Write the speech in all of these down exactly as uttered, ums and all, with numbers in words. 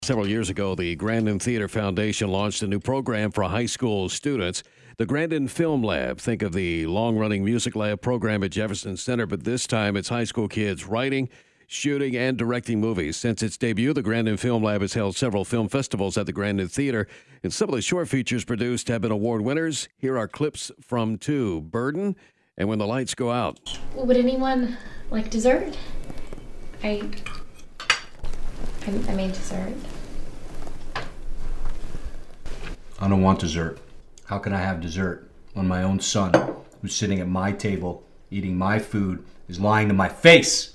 Several years ago, the Grandin Theater Foundation launched a new program for high school students, the Grandin Film Lab. Think of the long-running Music Lab program at Jefferson Center, but this time it's high school kids writing, shooting, and directing movies. Since its debut, the Grandin Film Lab has held several film festivals at the Grandin Theater, and some of the short features produced have been award winners. Here are clips from two, Burden and When the Lights Go Out. Would anyone like dessert? I, I, I made dessert. I don't want dessert. How can I have dessert when my own son, who's sitting at my table, eating my food, is lying to my face?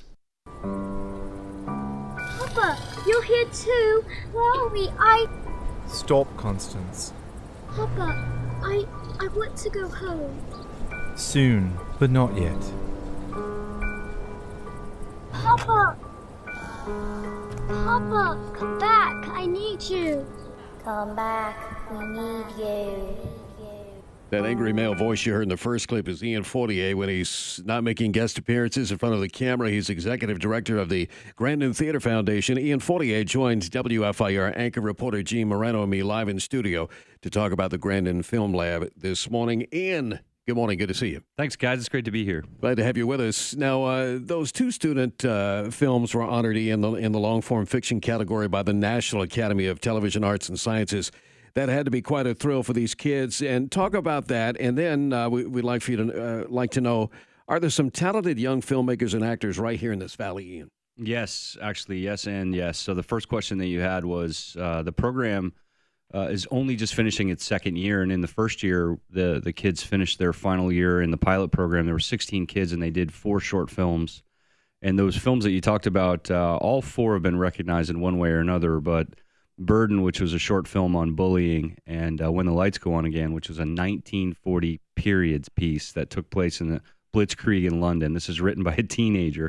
Papa, you're here too. Where are we? I... Stop, Constance. Papa, I... I want to go home. Soon, but not yet. Papa! Papa, come back. I need you. Come back. We need you. That angry male voice you heard in the first clip is Ian Fortier. When he's not making guest appearances in front of the camera, he's executive director of the Grandin Theater Foundation. Ian Fortier joins W F I R anchor reporter Gene Moreno and me live in studio to talk about the Grandin Film Lab this morning. Ian, good morning. Good to see you. Thanks, guys. It's great to be here. Glad to have you with us. Now, uh, those two student uh, films were honored in the, in the long-form fiction category by the National Academy of Television Arts and Sciences. That had to be quite a thrill for these kids. And talk about that. And then uh, we, we'd like for you to uh, like to know: are there some talented young filmmakers and actors right here in this valley, Ian? Yes, actually, yes, and yes. So the first question that you had was uh, the program uh, is only just finishing its second year, and in the first year, the the kids finished their final year in the pilot program. There were sixteen kids, and they did four short films. And those films that you talked about, uh, all four have been recognized in one way or another, but Burden, which was a short film on bullying, and uh, When the Lights Go On Again, which was a nineteen forty periods piece that took place in the Blitzkrieg in London. This is written by a teenager.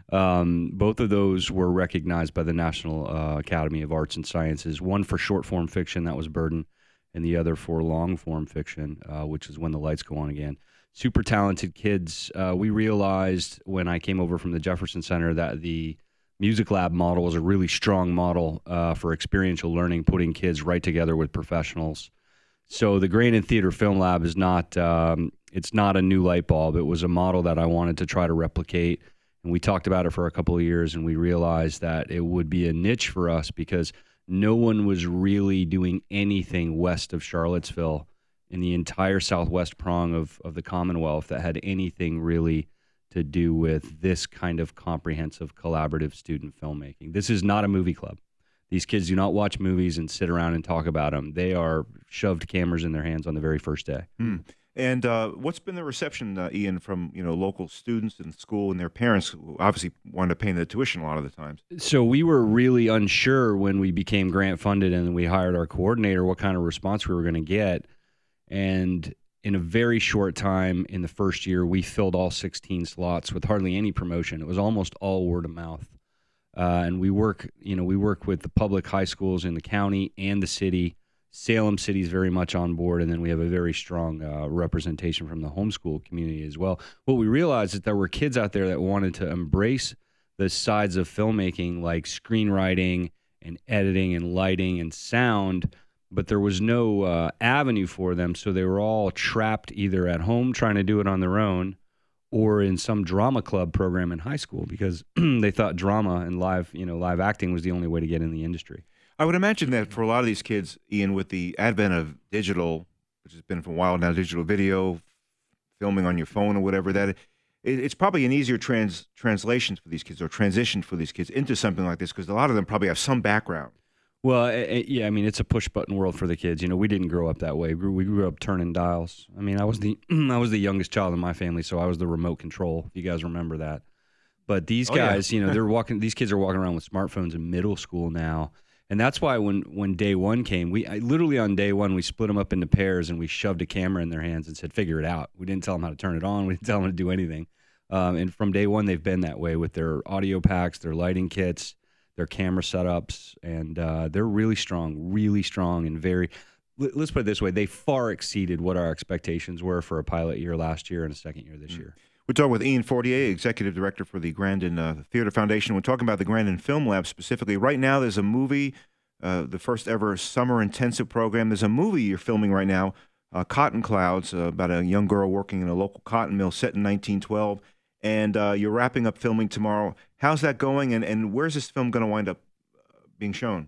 Um, both of those were recognized by the National uh, Academy of Arts and Sciences, one for short-form fiction, that was Burden, and the other for long-form fiction, uh, which is When the Lights Go On Again. Super talented kids. Uh, we realized when I came over from the Jefferson Center that the Music Lab model was a really strong model uh, for experiential learning, putting kids right together with professionals. So the Grandin Theater Film Lab is not, um, it's not a new light bulb. It was a model that I wanted to try to replicate, and we talked about it for a couple of years, and we realized that it would be a niche for us because no one was really doing anything west of Charlottesville in the entire southwest prong of, of the Commonwealth that had anything really to do with this kind of comprehensive collaborative student filmmaking. This is not a movie club. These kids do not watch movies and sit around and talk about them. They are shoved cameras in their hands on the very first day. Hmm. And uh, what's been the reception, uh, Ian, from you know local students in school and their parents who obviously wind up paying the tuition a lot of the times? So we were really unsure when we became grant funded and we hired our coordinator what kind of response we were going to get. And in a very short time, in the first year, we filled all sixteen slots with hardly any promotion. It was almost all word of mouth. Uh, and we work, you know, we work with the public high schools in the county and the city. Salem City is very much on board, and then we have a very strong uh, representation from the homeschool community as well. What we realized is there were kids out there that wanted to embrace the sides of filmmaking, like screenwriting and editing and lighting and sound, but there was no uh, avenue for them, so they were all trapped either at home trying to do it on their own or in some drama club program in high school because they thought drama and live, you know, live acting was the only way to get in the industry. I would imagine that for a lot of these kids, Ian, with the advent of digital, which has been for a while now, digital video, filming on your phone or whatever, that it, it's probably an easier trans translation for these kids or transition for these kids into something like this because a lot of them probably have some background. Well, it, yeah, I mean, it's a push-button world for the kids. You know, we didn't grow up that way. We grew, we grew up turning dials. I mean, I was the I was the youngest child in my family, so I was the remote control, if you guys remember that. But these oh, guys, yeah. you know, they're walking. These kids are walking around with smartphones in middle school now. And that's why when, when day one came, we I, literally on day one, we split them up into pairs and we shoved a camera in their hands and said, figure it out. We didn't tell them how to turn it on. We didn't tell them how to do anything. Um, and from day one, they've been that way with their audio packs, their lighting kits, their camera setups, and uh, they're really strong, really strong, and very, let's put it this way, they far exceeded what our expectations were for a pilot year last year and a second year this mm-hmm. year. We're talking with Ian Fortier, Executive Director for the Grandin uh, Theater Foundation. We're talking about the Grandin Film Lab specifically. Right now, there's a movie uh, the first ever summer intensive program. There's a movie you're filming right now, uh, Cotton Clouds, uh, about a young girl working in a local cotton mill set in nineteen twelve. And uh, you're wrapping up filming tomorrow. How's that going, and, and where's this film going to wind up uh, being shown?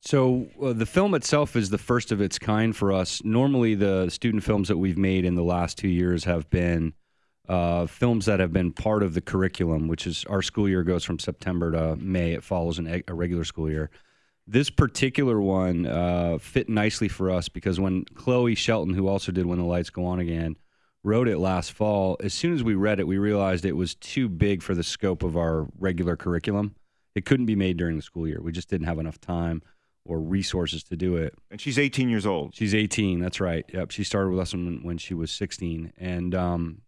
So uh, the film itself is the first of its kind for us. Normally, the student films that we've made in the last two years have been uh, films that have been part of the curriculum, which is our school year goes from September to May. It follows an, a regular school year. This particular one uh, fit nicely for us because when Chloe Shelton, who also did When the Lights Go On Again, wrote it last fall, as soon as we read it, we realized it was too big for the scope of our regular curriculum. It couldn't be made during the school year. We just didn't have enough time or resources to do it. And she's eighteen years old. She's eighteen, that's right. Yep, she started with us when, when she was sixteen. And um,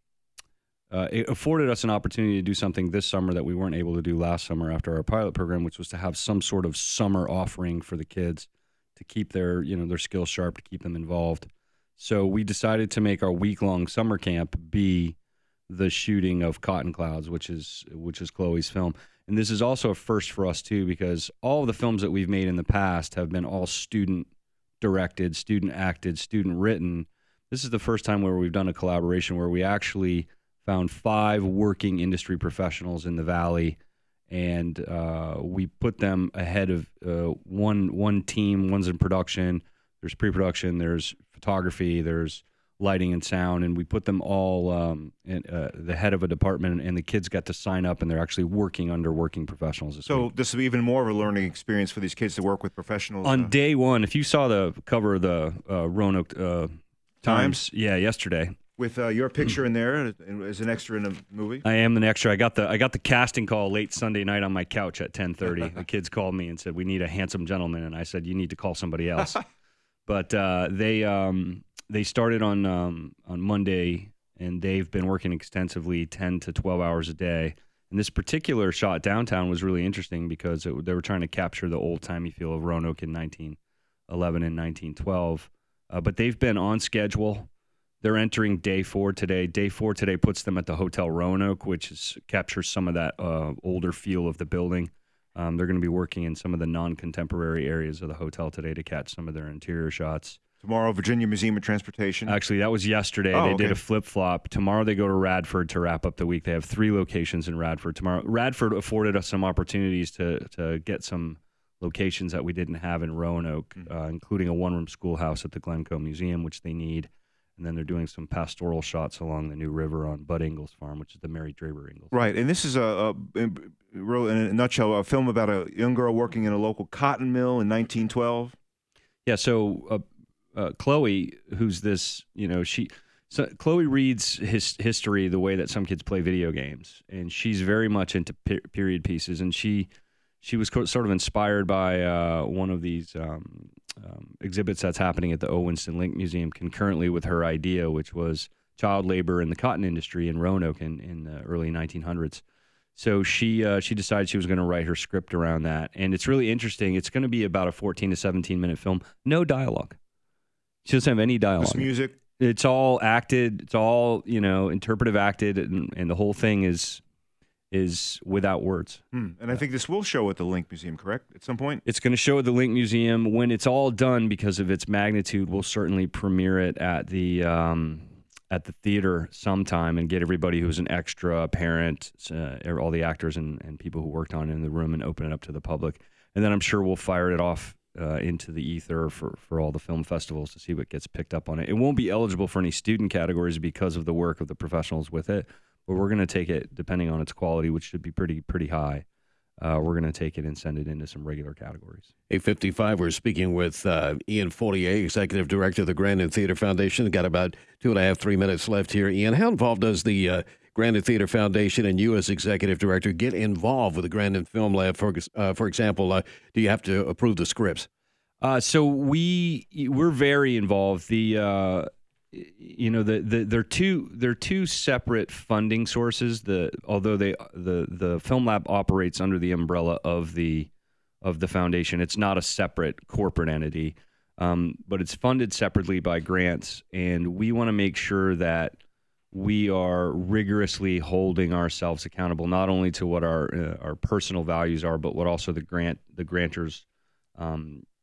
uh, it afforded us an opportunity to do something this summer that we weren't able to do last summer after our pilot program, which was to have some sort of summer offering for the kids to keep their, you know, their skills sharp, to keep them involved. So we decided to make our week-long summer camp be the shooting of Cotton Clouds, which is which is Chloe's film. And this is also a first for us, too, because all of the films that we've made in the past have been all student-directed, student-acted, student-written. This is the first time where we've done a collaboration where we actually found five working industry professionals in the Valley, and uh, we put them ahead of uh, one one team. One's in production. There's pre-production. There's photography. There's lighting and sound, and we put them all um, in uh, the head of a department, and the kids got to sign up, and they're actually working under working professionals this So week. this will be even more of a learning experience for these kids to work with professionals. On uh, day one, if you saw the cover of the uh, Roanoke uh, Times, yeah, yesterday. With uh, your picture in there as an extra in a movie. I am an extra. I got the I got the casting call late Sunday night on my couch at ten thirty. The kids called me and said, "We need a handsome gentleman," and I said, "You need to call somebody else." But uh, they um, they started on um, on Monday, and they've been working extensively, ten to twelve hours a day. And this particular shot downtown was really interesting because it, they were trying to capture the old-timey feel of Roanoke in nineteen eleven and nineteen twelve. Uh, but they've been on schedule. They're entering day four today. Day four today puts them at the Hotel Roanoke, which is, captures some of that uh, older feel of the building. Um, they're going to be working in some of the non-contemporary areas of the hotel today to catch some of their interior shots. Tomorrow, Virginia Museum of Transportation. Actually, that was yesterday. Oh, they okay. did a flip-flop. Tomorrow they go to Radford to wrap up the week. They have three locations in Radford. Tomorrow, Radford afforded us some opportunities to to get some locations that we didn't have in Roanoke, Mm-hmm. uh, including a one-room schoolhouse at the Glencoe Museum, which they need. And then they're doing some pastoral shots along the New River on Bud Ingalls Farm, which is the Mary Draper Ingalls. Right, and this is a, a in, real- in a nutshell, a film about a young girl working in a local cotton mill in nineteen twelve. Yeah, so uh, uh, Chloe, who's this, you know, she, so Chloe reads his history the way that some kids play video games, and she's very much into pe- period pieces, and she she was co- sort of inspired by uh, one of these um, um, exhibits that's happening at the O. Winston Link Museum concurrently with her idea, which was child labor in the cotton industry in Roanoke in, in the early nineteen hundreds. So she uh, she decided she was going to write her script around that. And it's really interesting. It's going to be about a fourteen to seventeen minute film. No dialogue. She doesn't have any dialogue. Just music. It's all acted. It's all, you know, interpretive acted. And, and the whole thing is is without words. Hmm. And I think this will show at the Link Museum, correct? At some point? It's going to show at the Link Museum. When it's all done, because of its magnitude, we'll certainly premiere it at the um, at the theater sometime and get everybody who's an extra, parent, uh, all the actors and, and people who worked on it in the room and open it up to the public. And then I'm sure we'll fire it off uh, into the ether for, for all the film festivals to see what gets picked up on it. It won't be eligible for any student categories because of the work of the professionals with it, but we're going to take it, depending on its quality, which should be pretty pretty high. Uh, we're going to take it and send it into some regular categories. eight fifty-five, we're speaking with uh, Ian Fortier, Executive Director of the Grandin Theater Foundation. Got about two and a half, three minutes left here. Ian, how involved does the uh, Grandin Theater Foundation and you as Executive Director get involved with the Grandin Film Lab? For, uh, for example, uh, do you have to approve the scripts? Uh, so we, we're very involved. The uh, you know, the, the they're two they're two separate funding sources. The although they the the Film Lab operates under the umbrella of the of the foundation, it's not a separate corporate entity, um, but it's funded separately by grants, and we want to make sure that we are rigorously holding ourselves accountable, not only to what our uh, our personal values are, but what also the grant the grantors um,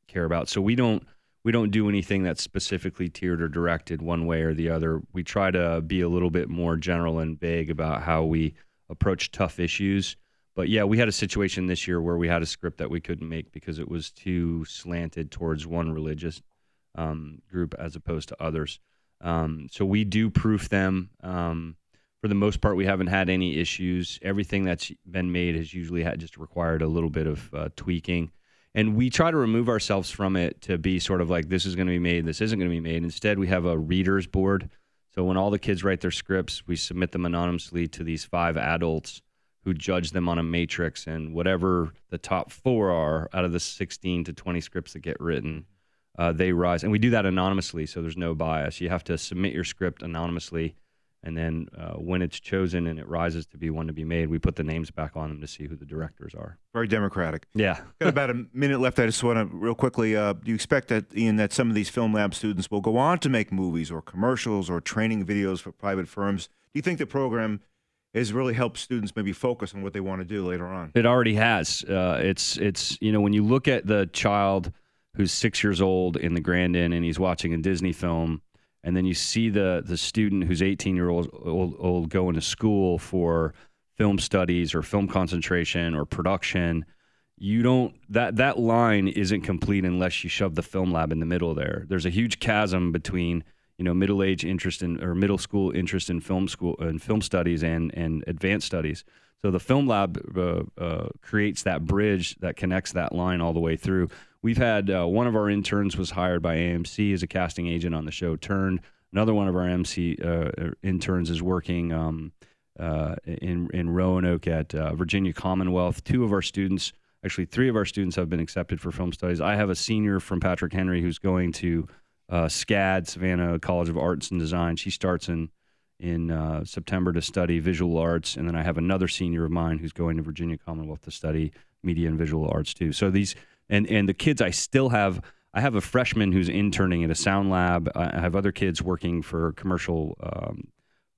care about. So we don't we don't do anything that's specifically tiered or directed one way or the other. We try to be a little bit more general and vague about how we approach tough issues. But yeah, we had a situation this year where we had a script that we couldn't make because it was too slanted towards one religious um, group as opposed to others. Um, so we do proof them. Um, for the most part, we haven't had any issues. Everything that's been made has usually had just required a little bit of uh, tweaking. And we try to remove ourselves from it to be sort of like, this is going to be made, this isn't going to be made. Instead, we have a readers board. So when all the kids write their scripts, we submit them anonymously to these five adults who judge them on a matrix. And whatever the top four are out of the sixteen to twenty scripts that get written, uh, they rise. And we do that anonymously, so there's no bias. You have to submit your script anonymously. And then uh, when it's chosen and it rises to be one to be made, we put the names back on them to see who the directors are. Very democratic. Yeah. Got about a minute left. I just want to real quickly, uh, do you expect that, Ian, that some of these Film Lab students will go on to make movies or commercials or training videos for private firms? Do you think the program has really helped students maybe focus on what they want to do later on? It already has. Uh, it's, it's you know, when you look at the child who's six years old in the Grandin and he's watching a Disney film, and then you see the the student who's eighteen year old, old, old going to school for film studies or film concentration or production, you don't that that line isn't complete unless you shove the Film Lab in the middle there. There's a huge chasm between, you know, middle age interest in or middle school interest in film school and film studies and and advanced studies. So the Film Lab uh, uh, creates that bridge that connects that line all the way through. We've had uh, one of our interns was hired by A M C as a casting agent on the show Turned. Another one of our M C uh, interns is working um, uh, in in Roanoke at uh, Virginia Commonwealth. Two of our students, actually three of our students, have been accepted for film studies. I have a senior from Patrick Henry who's going to uh, SCAD, Savannah College of Arts and Design. She starts in in uh, September to study visual arts, and then I have another senior of mine who's going to Virginia Commonwealth to study media and visual arts too. So these. And and the kids I still have, I have a freshman who's interning at a sound lab. I have other kids working for commercial um,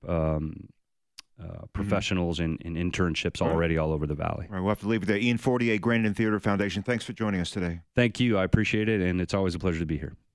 um, uh, professionals mm-hmm. in, in internships all already right. all over the valley. All right, we'll have to leave it there. Ian Fortier, Grandin Theater Foundation, thanks for joining us today. Thank you. I appreciate it, and it's always a pleasure to be here.